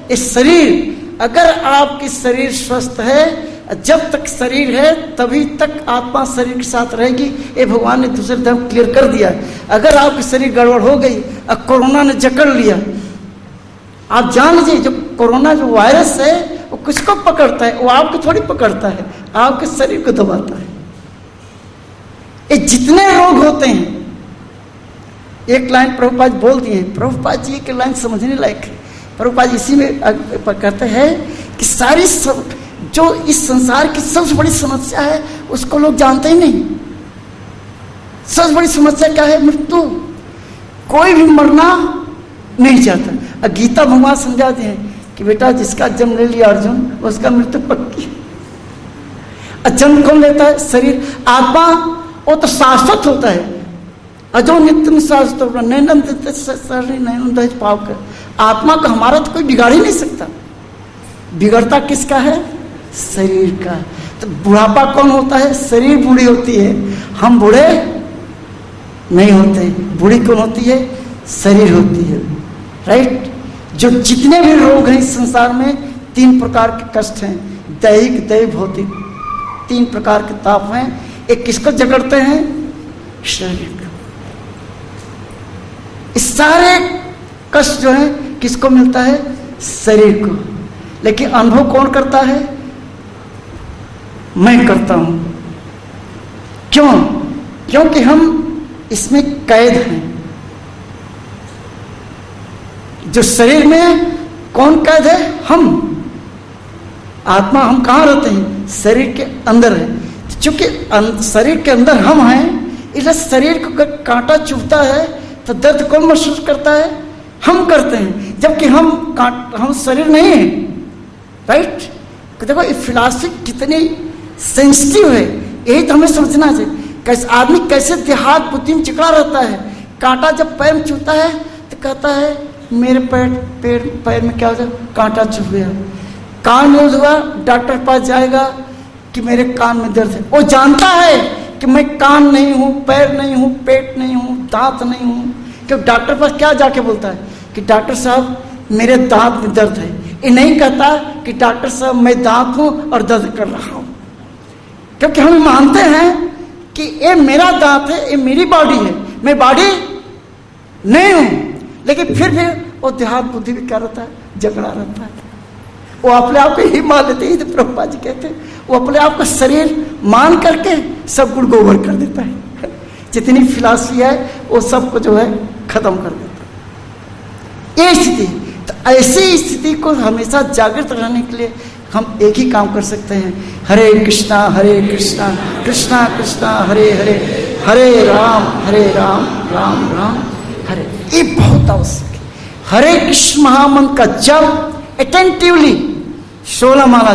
इस शरीर, अगर आपकी शरीर स्वस्थ है, जब तक शरीर है तभी तक आत्मा शरीर के साथ रहेगी। ये भगवान ने दूसरे धर्म क्लियर कर दिया। अगर आपकी शरीर गड़बड़ हो गई, अब कोरोना ने जकड़ लिया, आप जान लीजिए जो कोरोना जो वायरस है वो किसको पकड़ता है? वो आपको थोड़ी पकड़ता है, आपके शरीर को दबाता है। ये जितने रोग होते हैं, एक लाइन प्रभुपाद बोल दिए हैं, प्रभुपाद जी की लाइन समझने लायक है। प्रभुपाद इसी में कहते हैं कि सारी जो इस संसार की सबसे बड़ी समस्या है उसको लोग जानते ही नहीं। सबसे बड़ी समस्या क्या है? मृत्यु। कोई भी मरना नहीं चाहता। और गीता भगवान समझाते हैं कि बेटा जिसका जन्म ले लिया अर्जुन, उसका मृत्यु पक्की। जन्म कौन लेता है? शरीर। आत्मा वो तो शाश्वत होता है। अजो नित्य शाश्वत नैनम पाव कर। आत्मा का हमारा तो कोई बिगाड़ ही नहीं सकता। बिगड़ता किसका है? शरीर का। तो बुढ़ापा कौन होता है? शरीर बूढ़ी होती है, हम बूढ़े नहीं होते। बूढ़ी कौन होती है? शरीर होती है। राइट। जो जितने भी रोग हैं इस संसार में, 3 प्रकार के कष्ट हैं, दैहिक, दैव, भौतिक। 3 प्रकार के ताप हैं। एक किसको जकड़ते हैं? शरीर को। इस सारे कष्ट जो है किसको मिलता है? शरीर को। लेकिन अनुभव कौन करता है? मैं करता हूं। क्यों? क्योंकि हम इसमें कैद हैं। जो शरीर में कौन कैद है? हम। आत्मा हम कहां रहते हैं? शरीर के अंदर है। चूंकि शरीर के अंदर हम हैं, इसलिए शरीर को कांटा चुभता है तो दर्द कौन महसूस करता है? हम करते हैं। जबकि हम शरीर नहीं है। राइट। देखो ये फिलॉसफी कितनी सेंसिटिव है, यही तो हमें समझना चाहिए। कैसे आदमी कैसे देहात बुद्धि में चिकड़ा रहता है। कांटा जब पैर में चुभता है तो कहता है मेरे पैर में क्या हो जाए? कांटा चुभ गया। कान यूज हुआ, डॉक्टर के पास जाएगा कि मेरे कान में दर्द है। वो जानता है कि मैं कान नहीं हूं, पैर नहीं हूं, पेट नहीं हूं, दांत नहीं हूं। क्योंकि डॉक्टर पास क्या जाके बोलता है कि डॉक्टर साहब मेरे दांत में दर्द है। ये नहीं कहता कि डॉक्टर साहब मैं दांत हूं और दर्द कर रहा हूं। क्योंकि हम मानते हैं कि ये मेरा दांत है, ये मेरी बॉडी है, मैं बॉडी नहीं हूं। लेकिन फिर भी वो देहात बुद्धि भी क्या रहता है? झगड़ा रहता है। वो अपने आप को ही मान लेते हैं। तो प्रभुपाद जी कहते हैं वो अपने आप को शरीर मान करके सब गुड़ गोबर कर देता है। जितनी फिलॉसफी है वो सबको जो है खत्म कर देता है। ये स्थिति। तो ऐसी स्थिति को हमेशा जागृत रहने के लिए हम एक ही काम कर सकते हैं, हरे कृष्णा कृष्णा कृष्णा हरे हरे, हरे राम राम राम हरे। ये बहुत आवश्यक है। हरे कृष्ण महामंत्र का जप अटेंटिवली 16 माला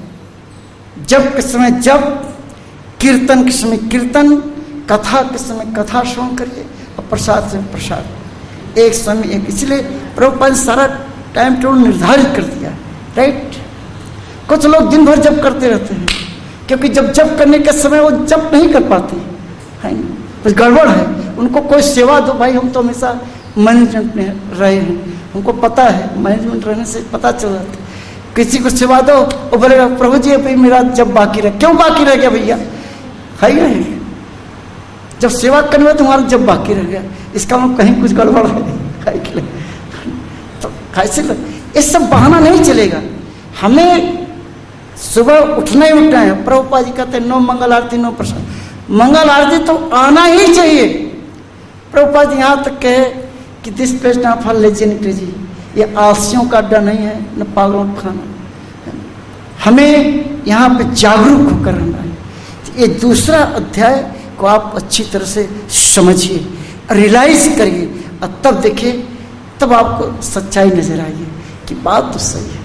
जप के समय जप, कीर्तन के समय कीर्तन, कथा के समय कथा श्रवण करिए और प्रसाद से प्रसाद। एक समय एक। इसलिए प्रभुपाद सारा टाइम टेबल निर्धारित कर दिया। राइट। कुछ लोग दिन भर जप करते रहते हैं, क्योंकि जब जप करने के समय वो जप नहीं कर पाते है ना, कुछ गड़बड़ है। उनको कोई सेवा दो, भाई हम तो हमेशा मैनेजमेंट में रहे हैं, हमको पता है, मैनेजमेंट रहने से पता चल जाता है। किसी को सेवा दो, वो बोलेगा प्रभु जी अभी मेरा जब बाकी रह। क्यों बाकी रह गया भैया? है ही नहीं। जब सेवा करने में तुम्हारा जब बाकी रह गया, इसका मतलब कहीं कुछ गड़बड़ है। तो कैसे ये सब बहाना नहीं चलेगा। हमें सुबह उठना ही उठना है। प्रभुपाद जी कहते हैं नो मंगल आरती नो प्रसाद। मंगल आरती तो आना ही चाहिए। प्रभुपाद यहाँ तक कहे कि this place not for legendary, ये आलसियों का अड्डा नहीं है, न पागलों का खाना। हमें यहाँ पे जागरूक होकर रहना है। ये दूसरा अध्याय को आप अच्छी तरह से समझिए, रियलाइज करिए, और तब देखिए, तब आपको सच्चाई नजर आएगी कि बात तो सही है।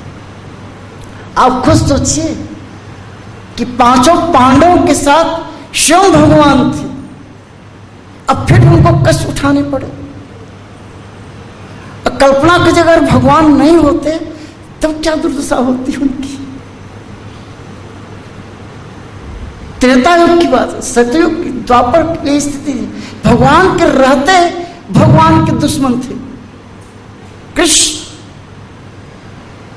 आप खुद सोचिए कि 5 पांडवों के साथ स्वयं भगवान थे, अब फिर उनको कष्ट उठाने पड़े। कल्पना की जगह भगवान नहीं होते तब क्या दुर्दशा होती उनकी। त्रेता युग की बात है, सतयुग की, द्वापर की स्थिति। भगवान के रहते भगवान के दुश्मन थे। कृष्ण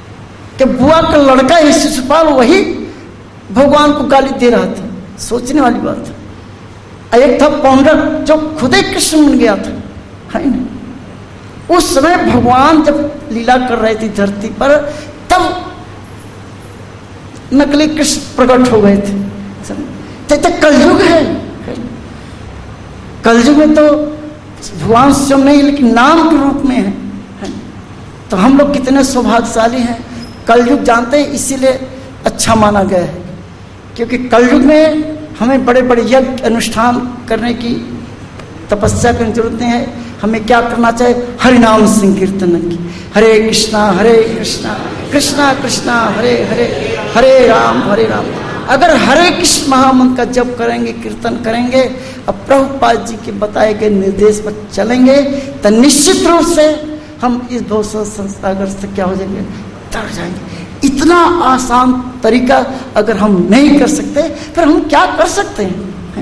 कि बुआ का लड़का ही शिशुपाल वही भगवान को गाली दे रहा था। सोचने वाली बात है। एक था पौंडर जो खुद ही कृष्ण बन गया था, है ना। उस समय भगवान जब लीला कर रहे थे धरती पर, तब नकली कृष्ण प्रकट हो गए थे। तो कलयुग है। कलयुग में तो भगवान स्वयं नहीं लेकिन नाम के रूप में है। तो हम लोग कितने सौभाग्यशाली हैं। कलयुग जानते हैं, इसीलिए अच्छा माना गया है, क्योंकि कलयुग में हमें बड़े बड़े यज्ञ अनुष्ठान करने की, तपस्या करने की जरूरत नहीं है। हमें क्या करना चाहिए? हरिनाम संकीर्तन की, हरे कृष्णा कृष्णा कृष्णा हरे हरे, हरे राम अगर हरे कृष्ण महामंत्र का जप करेंगे, कीर्तन करेंगे, अब प्रभुपाद जी के बताए गए निर्देश पर चलेंगे, तो निश्चित रूप से हम इस भवसागर संसागर से क्या हो जाएंगे? तर जाएंगे। इतना आसान तरीका अगर हम नहीं कर सकते, फिर हम क्या कर सकते हैं?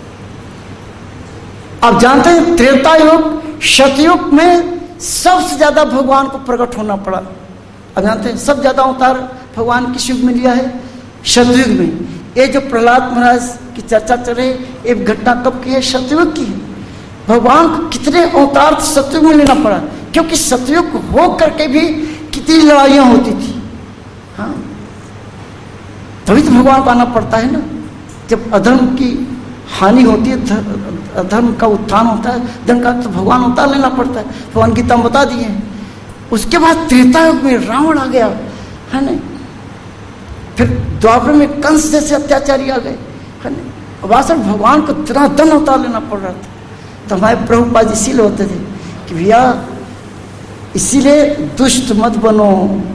आप जानते हैं त्रेता युग, सतयुग में सबसे ज्यादा भगवान को प्रकट होना पड़ा। आप जानते हैं सबसे ज्यादा अवतार भगवान किस युग में लिया है? सतयुग में। ये जो प्रहलाद महाराज की चर्चा चल रही, एक घटना कब की है? सतयुग की है। भगवान को कितने अवतार सतयुग में लेना पड़ा, क्योंकि सतयुग हो करके भी कितनी लड़ाइयां होती थी। हाँ, तभी तो भगवान को आना पड़ता है ना। जब अधर्म की हानि होती है, अधर्म का उत्थान होता है, धर्म का तो भगवान अवतार लेना पड़ता है। भगवान गीता में बता दिए। उसके बाद त्रेता युग में रावण आ गया, है ना। फिर द्वापर में कंस जैसे अत्याचारी आ गए, है ना। वास्तव में भगवान को इतना दंड अवतार लेना पड़ रहा था। तो हमारे प्रभुपाद इसीलिए होते थे कि भैया, इसीलिए दुष्ट मत बनो।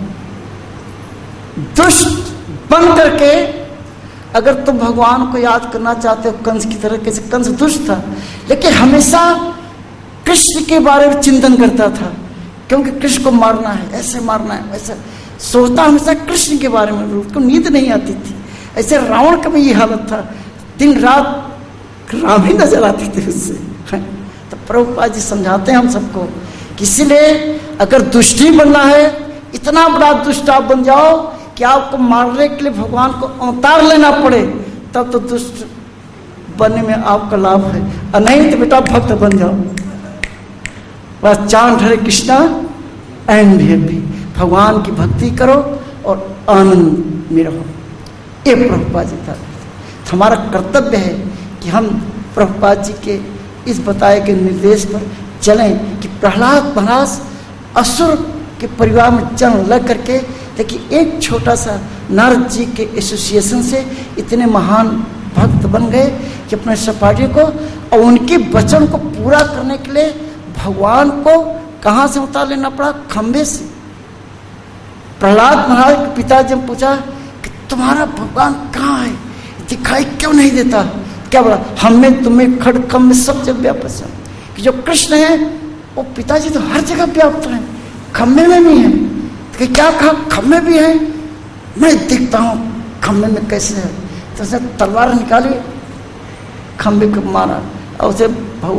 दुष्ट बन करके अगर तुम भगवान को याद करना चाहते हो कंस की तरह, कैसे कंस दुष्ट था, लेकिन हमेशा कृष्ण के बारे में चिंतन करता था, क्योंकि कृष्ण को मारना है, ऐसे मारना है, वैसे सोचता हमेशा कृष्ण के बारे में। उसको नींद नहीं आती थी। ऐसे रावण का भी ये हालत था, दिन रात राम ही नजर आती थी उससे। तो प्रभुपाद जी समझाते हैं हम सबको कि इसलिए अगर दुष्टी बनना है, इतना बड़ा दुष्ट आप बन जाओ कि आपको मारने के लिए भगवान को अवतार लेना पड़े, तब तो दुष्ट बनने में आपका लाभ है। और नहीं तो बेटा भक्त बन जाओ, बस chant Hare Krishna and be happy. भगवान की भक्ति करो और आनंद में रहो। ये प्रभुपाद जी था। हमारा कर्तव्य है कि हम प्रभुपाद जी के इस बताए गए निर्देश पर चलें कि प्रहलाद महाराज असुर के परिवार में जन्म लग करके, देखिए एक छोटा सा नारद जी के एसोसिएशन से इतने महान भक्त बन गए कि अपने सपाटी को और उनके वचन को पूरा करने के लिए भगवान को कहाँ से उतार लेना पड़ा? खंबे से। प्रहलाद महाराज के पिताजी ने पूछा कि तुम्हारा भगवान कहाँ है, दिखाई क्यों नहीं देता? क्या बोला? हमें तुम्हें खड़खम में सब जगह व्याप्त है। कि जो कृष्ण है वो पिताजी तो हर जगह व्याप्त है, खम्भे में भी है। कि क्या कहा? खम्भे भी है, मैं देखता हूँ खम्भे में कैसे है। तो उसने तलवार निकाली, खम्भे को मारा और उसे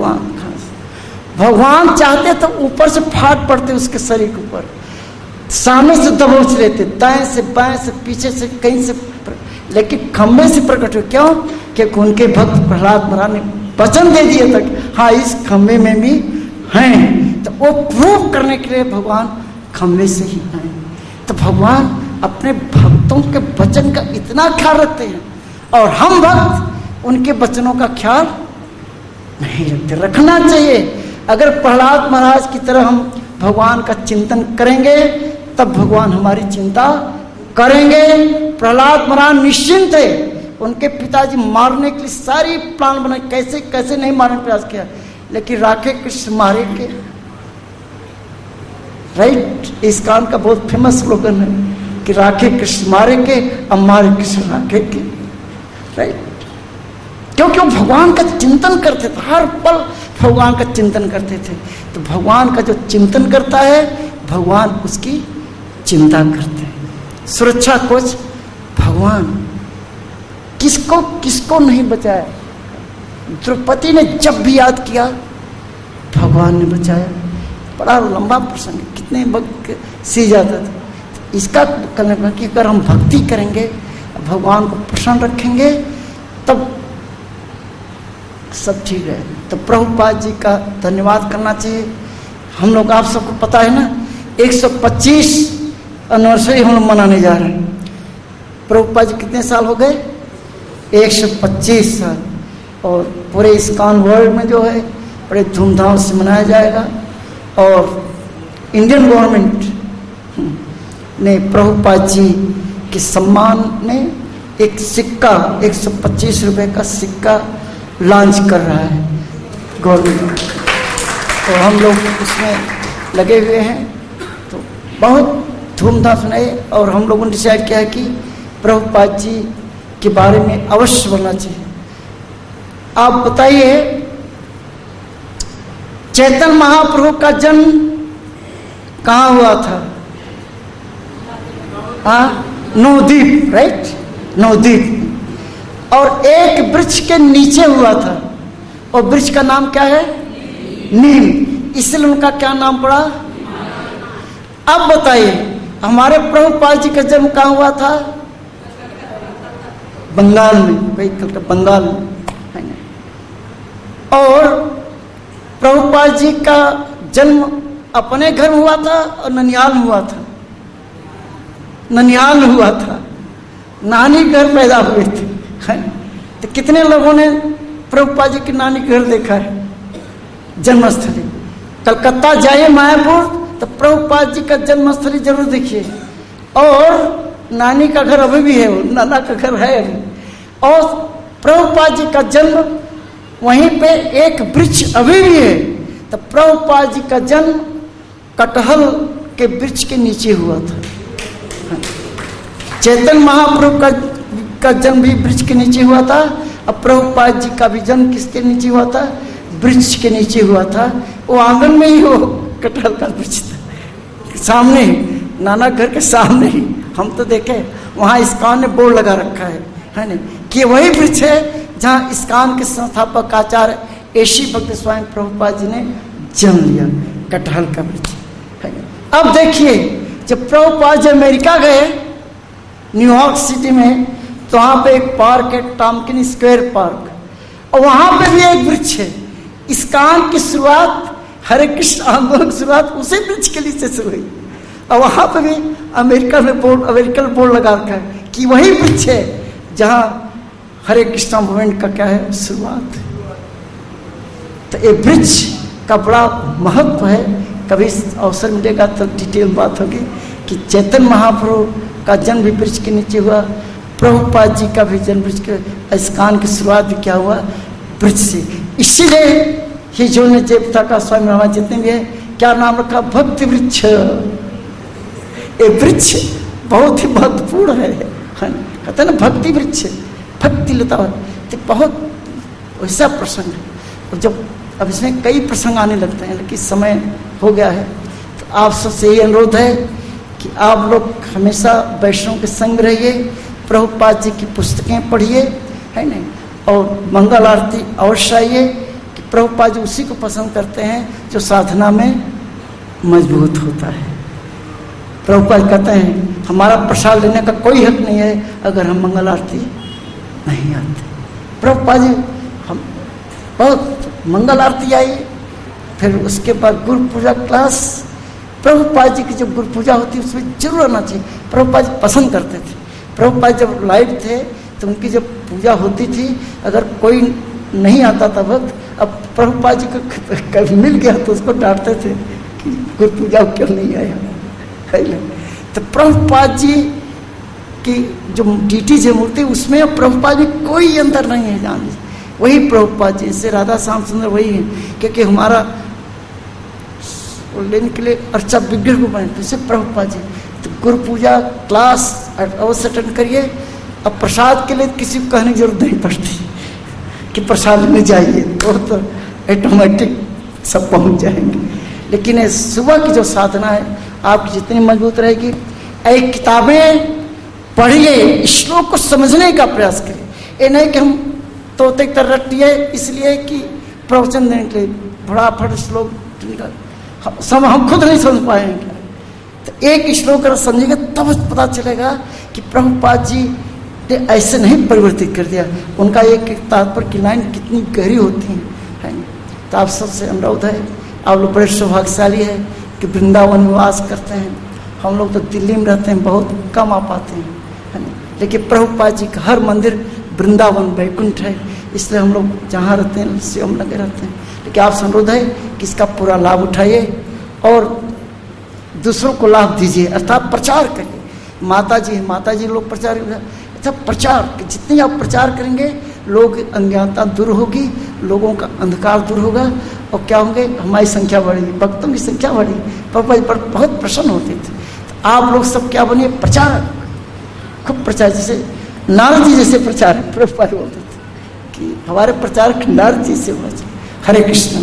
भगवान चाहते तो ऊपर से फाट पड़ते उसके शरीर के ऊपर, सामने से दबोच लेते, दाएं से बाएं से पीछे से कहीं से, लेकिन खम्भे से प्रकट हो। क्यों? क्योंकि उनके भक्त प्रहलाद महाराज ने वचन दे दिए तक हाँ इस खम्भे में भी हैं, तो वो प्रूव करने के लिए भगवान खम्भे से ही हैं। तो भगवान अपने भक्तों के वचन का इतना ख्याल रखते हैं और हम भक्त उनके वचनों का ख्याल नहीं रखते। रखना चाहिए। अगर प्रहलाद महाराज की तरह हम भगवान का चिंतन करेंगे तब भगवान हमारी चिंता करेंगे। प्रहलाद महाराज निश्चिंत थे, उनके पिताजी मारने के लिए सारी प्लान बनाए, कैसे कैसे नहीं मारने का प्रयास किया, लेकिन राखे कृष्ण मारे के। राइट, इस कान का बहुत फेमस स्लोगन है कि राखे कृष्ण मारे के, अब मारे कृष्ण राखे के। राइट, क्योंकि वो भगवान का चिंतन करते थे, हर पल भगवान का चिंतन करते थे। तो भगवान का जो चिंतन करता है भगवान उसकी चिंता करते हैं। सुरक्षा कोच भगवान, किसको किसको नहीं बचाया। द्रौपदी ने जब भी याद किया भगवान ने बचाया। बड़ा लंबा प्रसंग, कितने वक्त सी जाता था। इसका करने कि अगर हम भक्ति करेंगे, भगवान को प्रसन्न रखेंगे, तब सब ठीक है। तो प्रभुपाद जी का धन्यवाद करना चाहिए। हम लोग, आप सबको पता है ना, 125 एनिवर्सरी हम लोग मनाने जा रहे हैं। प्रभुपाद जी कितने साल हो गए? 125 साल। और पूरे इस्कॉन वर्ल्ड में जो है बड़े धूमधाम से मनाया जाएगा। और इंडियन गवर्नमेंट ने प्रभुपाद जी के सम्मान में एक सिक्का, 125 रुपए का सिक्का लॉन्च कर रहा है गवर्नमेंट। तो हम लोग उसमें लगे हुए हैं, तो बहुत धूमधाम से। और हम लोगों ने डिसाइड किया है कि प्रभुपाद जी के बारे में अवश्य बोलना चाहिए। आप बताइए, चैतन्य महाप्रभु का जन्म कहाँ हुआ था? नवद्वीप, राइट, नवद्वीप। और एक वृक्ष के नीचे हुआ था, और वृक्ष का नाम क्या है? नीम। इसलिए उनका क्या नाम पड़ा? अब बताइए, हमारे प्रभुपाद जी का जन्म कहाँ हुआ था? बंगाल में, बंगाल में। और प्रभुपाद जी का जन्म अपने घर में हुआ था और ननिहाल में हुआ था। ननिहाल में हुआ था, नानी घर पैदा हुए थे। तो कितने लोगों ने प्रभुपाद जी की नानी घर देखा है? जन्मस्थली कलकत्ता जाइए, मायापुर, तो प्रभुपाद जी का जन्मस्थली जरूर देखिए। और नानी का घर अभी भी है, वो नाना का घर है अभी। और प्रभुपाद जी का जन्म वहीं पे एक वृक्ष अभी भी है। तो प्रभुपाद जी का जन्म कटहल के वृक्ष के नीचे हुआ था। चैतन्य महाप्रभु का जन्म भी वृक्ष के नीचे हुआ था। अब प्रभुपाद जी का भी जन्म किसके नीचे हुआ था? वृक्ष के नीचे हुआ था। वो आंगन में ही, वो कटहल का वृक्ष था, सामने ही, नाना घर के सामने ही। हम तो देखे वहाँ इस्कॉन ने बोर्ड लगा रखा है ना, कि वही वृक्ष है जहाँ इस्कॉन के संस्थापक आचार्य एसी भक्त स्वामी प्रभुपाद जी ने जन्म लिया, कटहल का वृक्ष। अब देखिए, जब प्रभुपाद जी अमेरिका गए, न्यूयॉर्क सिटी में, तो वहाँ पे एक पार्क है, टॉम्किन स्क्वायर पार्क, और वहाँ पे भी एक वृक्ष है। इस्कॉन की शुरुआत, हरे कृष्ण आंदोलन की शुरुआत उसी वृक्ष के लिए से शुरू हुई। और वहाँ पे भी अमेरिका में अमेरिकन बोर्ड लगा रखा है कि वही वृक्ष है जहाँ हरे कृष्णा मूवमेंट का क्या है, शुरुआत। तो ये वृक्ष का बड़ा महत्व है। कभी अवसर मिलेगा तो डिटेल बात होगी कि चैतन्य महाप्रभु का जन्म भी वृक्ष के नीचे हुआ, प्रभुपाद जी का भी जन्म वृक्ष के, इस्कॉन की शुरुआत भी क्या हुआ? वृक्ष से। इसीलिए ये जो ने जयप्रता का स्वामी महाराज जितने भी है, क्या नाम रखा? भक्ति वृक्ष। ये वृक्ष बहुत ही महत्वपूर्ण है, कहते हैं ना, भक्ति वृक्ष, भक्ति लता। तो बहुत वैसा प्रसंग है। जब अब इसमें कई प्रसंग आने लगते हैं, लेकिन समय हो गया है, तो आप सबसे यही अनुरोध है कि आप लोग हमेशा वैष्णव के संग रहिए, प्रभुपाद जी की पुस्तकें पढ़िए, है नहीं, और मंगल आरती अवश्य आइए। कि प्रभुपाद जी उसी को पसंद करते हैं जो साधना में मजबूत होता है। प्रभुपाद कहते हैं हमारा प्रसाद लेने का कोई हक नहीं है अगर हम मंगल आरती नहीं आते। प्रभुपाद जी हम बहुत मंगल आरती आई, फिर उसके बाद गुरु पूजा क्लास। प्रभुपाद जी की जब गुरु पूजा होती है उसमें जरूर आना चाहिए। प्रभुपाद जी पसंद करते थे। प्रभुपाद जब लाइव थे तो उनकी जब पूजा होती थी, अगर कोई नहीं आता था वक्त, अब प्रभुपाद जी को कभी मिल गया तो उसको डांटते थे कि गुरु पूजा क्यों नहीं आया। तो प्रभुपाद जी की जो डीटी है मूर्ति, उसमें प्रभुपाद जी कोई अंतर नहीं है, जान लीजिए वही प्रभुपाद जी से राधा श्याम सुंदर वही है। क्योंकि हमारा लेने के लिए अर्चा विग्रह को बने तो प्रभुपाद जी। तो गुरु पूजा क्लास अवश्य अटेंड करिए। अब प्रसाद के लिए किसी को कहने की जरूरत नहीं पड़ती कि प्रसाद में जाइए, तो ऑटोमेटिक सब पहुंच जाएंगे। लेकिन सुबह की जो साधना है आपकी जितनी मजबूत रहेगी, एक किताबें पढ़िए, श्लोक को समझने का प्रयास करिए। ये नहीं कि हम तोते की तरह रटिए इसलिए कि प्रवचन देने के लिए फटाफट श्लोक सब हम खुद नहीं समझ पाएंगे। तो एक श्लोक अगर समझेंगे तब पता चलेगा कि प्रभुपाद जी ने ऐसे नहीं परिवर्तित कर दिया। उनका एक एक तात्पर्य की लाइन कितनी गहरी होती है। तो आप सबसे अनुरोध है, आप लोग बड़े सौभाग्यशाली है कि वृंदावन निवास करते हैं। हम लोग तो दिल्ली में रहते हैं, बहुत कम आ पाते हैं, है ना। लेकिन प्रभुपाद जी का हर मंदिर वृंदावन वैकुंठ है, इसलिए हम लोग जहाँ रहते हैं सेवा में लगे रहते हैं। लेकिन आपसे अनुरोध है कि इसका पूरा लाभ उठाइए और दूसरों को लाभ दीजिए, अर्थात प्रचार करिए। माता जी लोग प्रचार, अच्छा प्रचार, जितनी आप प्रचार करेंगे लोग अज्ञानता दूर होगी, लोगों का अंधकार दूर होगा और क्या होंगे, हमारी संख्या बढ़ेगी, भक्तों की संख्या बढ़ेगी। पापा जी पर बहुत प्रसन्न होते थे। तो आप लोग सब क्या बनिए, प्रचार, खूब प्रचार, जैसे नारद जी जैसे प्रचार है। प्रभुपाद बोलते थे कि हमारे प्रचार नारद जी से होना चाहिए। हरे कृष्ण।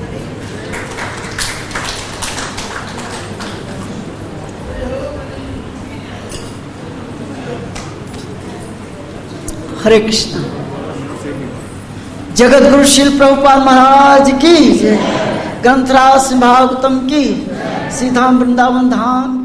हरे कृष्ण। जगत गुरु श्रील प्रभुपाद महाराज की जय। ग्रंथराज भागवतम की, सीधाम वृंदावन धाम।